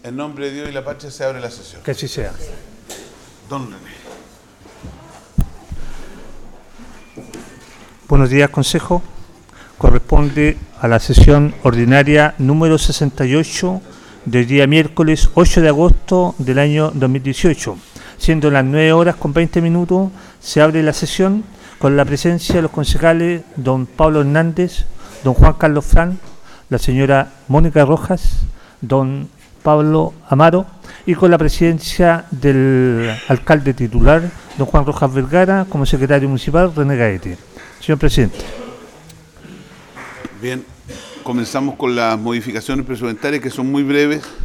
En nombre de Dios y la patria se abre la sesión. Que así sea. Don René. Buenos días, Consejo. Corresponde a la sesión ordinaria número 68 del día miércoles 8 de agosto del año 2018. Siendo las 9 horas con 20 minutos, se abre la sesión con la presencia de los concejales don Pablo Hernández, don Juan Carlos Fran, la señora Mónica Rojas, don Pablo Amaro, y con la presidencia del alcalde titular, don Juan Rojas Vergara, como secretario municipal, René Gaete. Señor presidente. Bien, comenzamos con las modificaciones presupuestarias que son muy breves.